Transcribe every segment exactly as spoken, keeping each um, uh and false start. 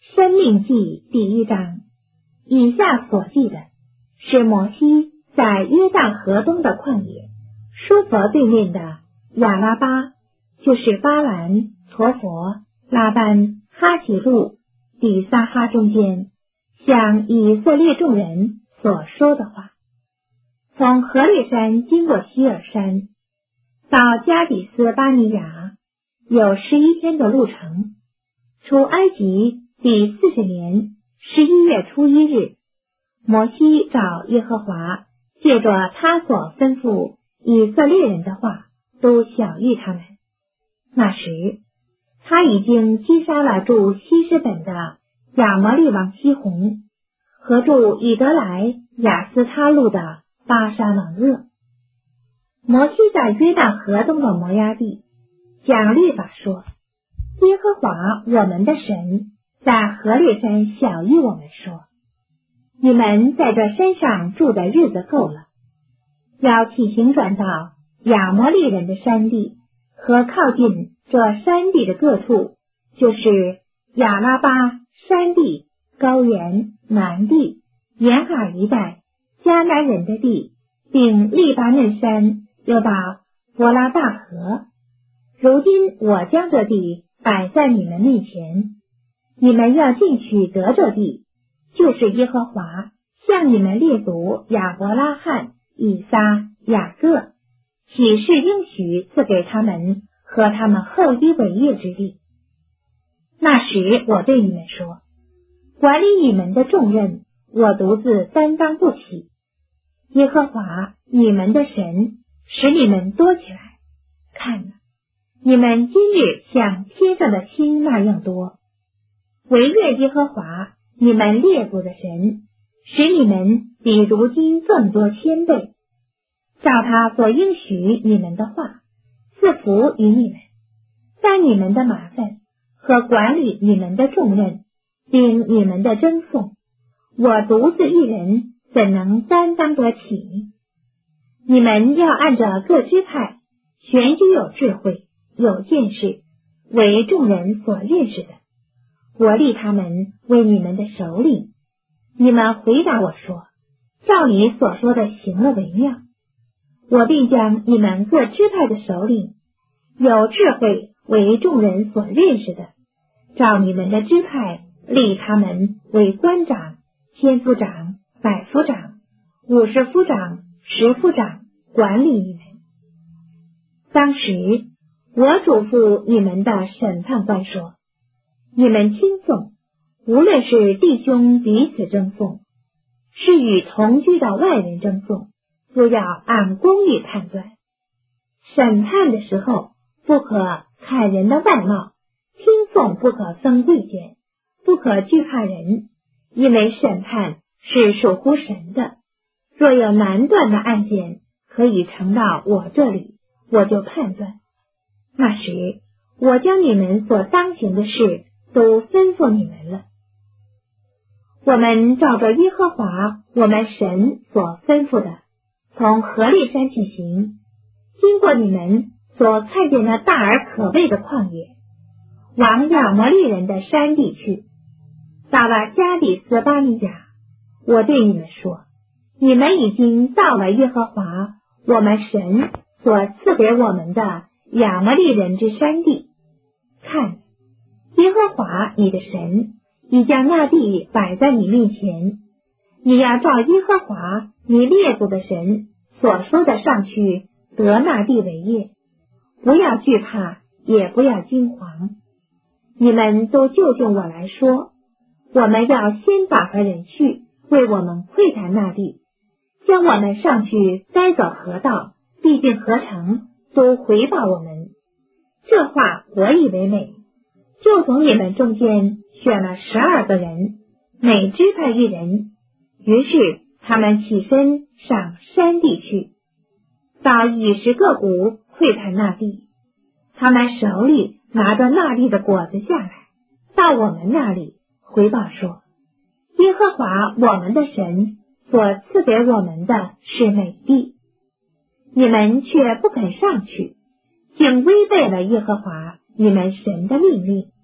申命记第一章，以下所记的是摩西在约旦河东的旷野，舒佛对面的亚拉巴，就是巴兰、陀佛、拉班、哈喜路、底撒哈中间，向以色列众人所说的话。从何烈山经过希尔山，到加底斯巴尼亚，有十一天的路程。出埃及第四十年十一月初一日，摩西找耶和华，借着他所吩咐以色列人的话，都晓谕他们。那时，他已经击杀了住希实本的亚摩利王西宏，和住以德来亚斯他路的巴沙王噩。摩西在约旦河东的摩押地讲律法说，耶和华我们的神在何烈山晓谕我们说，你们在这山上住的日子够了，要起行转到亚摩利人的山地和靠近这山地的各处，就是亚拉巴山地、高原、南地、沿海一带、迦南人的地，并利巴嫩山，又到伯拉大河。如今我将这地摆在你们面前，你们要进去得这地，就是耶和华向你们列祖亚伯拉罕、以撒、雅各起誓应许赐给他们和他们后裔为业之地。那时我对你们说，管理你们的重任，我独自担当不起。耶和华你们的神使你们多起来，看哪，你们今日像天上的星那样多。惟愿耶和华你们列祖的神使你们比如今更多千倍，照他所应许你们的话赐福于你们，担你们的麻烦和管理你们的重任，并你们的争讼，我独自一人怎能担当得起？你们要按着各支派选举有智慧、有见识，为众人所认识的，我立他们为你们的首领。你们回答我说，照你所说的行了为妙。我并将你们各支派的首领，有智慧为众人所认识的，照你们的支派立他们为官长、千夫长、百夫长、五十夫长、十夫长，管理你们。当时我嘱咐你们的审判官说，你们轻送，无论是弟兄彼此争讼，是与同居的外人争讼，都要按公义判断。审判的时候，不可看人的外貌，听讼不可分贵贱，不可惧怕人，因为审判是属乎神的。若有难断的案件可以呈到我这里，我就判断。那时我将你们所当行的事都吩咐你们了。我们照着耶和华我们神所吩咐的，从何烈山起行，经过你们所看见的大而可畏的旷野，往亚摩利人的山地去。到了加底斯巴尼亚，我对你们说，你们已经到了耶和华我们神所赐给我们的亚摩利人之山地。看，耶和华你的神已将那地摆在你面前，你要照耶和华你列祖的神所说的上去得那地为业，不要惧怕，也不要惊惶。你们都就近我来说，我们要先打发人去为我们窥探那地，将我们上去该走何道，必定何城，都回报我们。这话我以为美，就从你们中间选了十二个人，每支派一人。于是他们起身上山地去，到以实各谷窥探那地。他们手里拿着那地的果子下来，到我们那里回报说，耶和华我们的神所赐给我们的是美地，你们却不肯上去，竟违背了耶和华你们神的命令，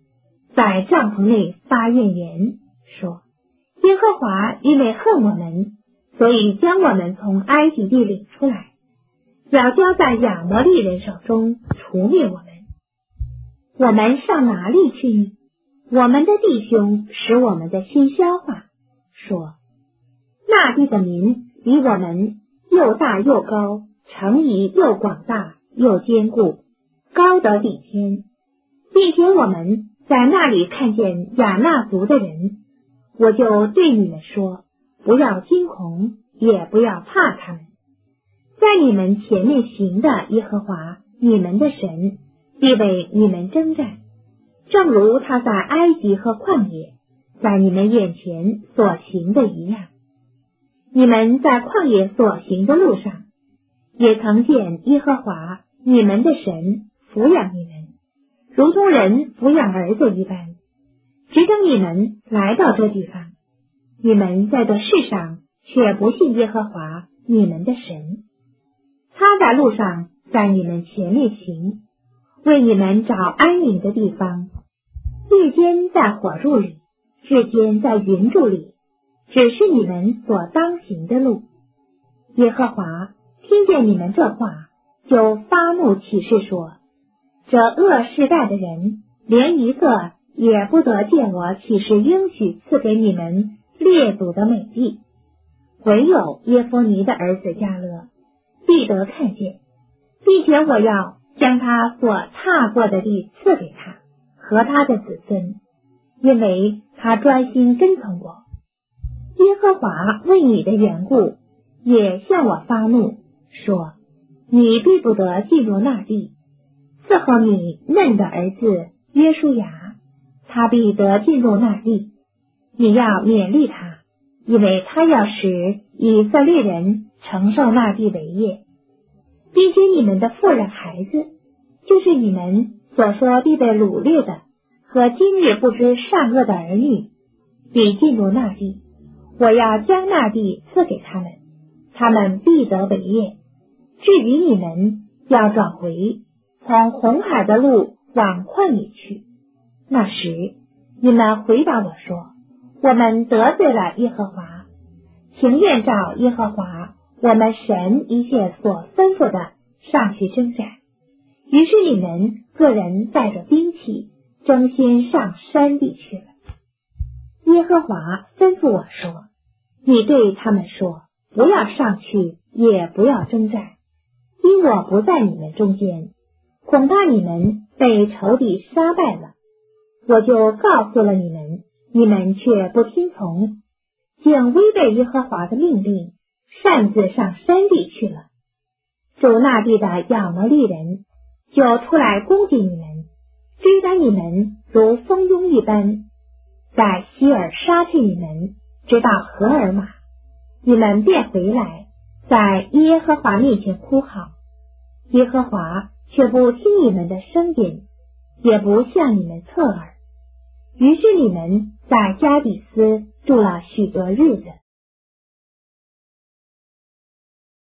在帐篷内发怨言，说：耶和华因为恨我们，所以将我们从埃及地领出来，要交在亚摩利人手中，除灭我们。我们上哪里去呢？我们的弟兄使我们的心消化，说：那地的民比我们又大又高，城邑又广大又坚固，高得顶天，并且我们在那里看见亚衲族的人，我就对你们说，不要惊恐，也不要怕他们。在你们前面行的耶和华你们的神必为你们征战，正如他在埃及和旷野在你们眼前所行的一样。你们在旷野所行的路上，也曾见耶和华你们的神抚养你们，如同人抚养儿子一般，直等你们来到这地方。你们在这世上却不信耶和华你们的神，他在路上在你们前面行，为你们找安宁的地方，夜间在火柱里，日间在云柱里，只是你们所当行的路。耶和华听见你们这话，就发怒起誓说：这恶世代的人，连一个也不得见我起誓应许赐给你们列祖的美地，唯有耶孚尼的儿子迦勒必得看见，并且我要将他所踏过的地赐给他和他的子孙，因为他专心跟从我。耶和华为你的缘故也向我发怒，说：你必不得进入那地，伺候你嫩的儿子约书亚，他必得进入那地。你要勉励他，因为他要使以色列人承受那地为业，并且你们的妇人孩子，就是你们所说必被掳掠的和今日不知善恶的儿女，必进入那地。我要将那地赐给他们，他们必得为业。至于你们，要转回，从红海的路往旷野去。那时你们回答我说：我们得罪了耶和华，情愿照耶和华我们神一切所吩咐的上去征战。于是你们个人带着兵器，争先上山地去了。耶和华吩咐我说：你对他们说，不要上去，也不要征战，因我不在你们中间，恐怕你们被仇敌杀败了。我就告诉了你们，你们却不听从，竟违背耶和华的命令，擅自上山地去了。主那地的亚摩利人就出来攻击你们，追赶你们如蜂拥一般，在希尔杀退你们，直到荷尔玛。你们便回来，在耶和华面前哭号，耶和华却不听你们的声音，也不向你们侧耳。于是你们在加底斯住了许多日子。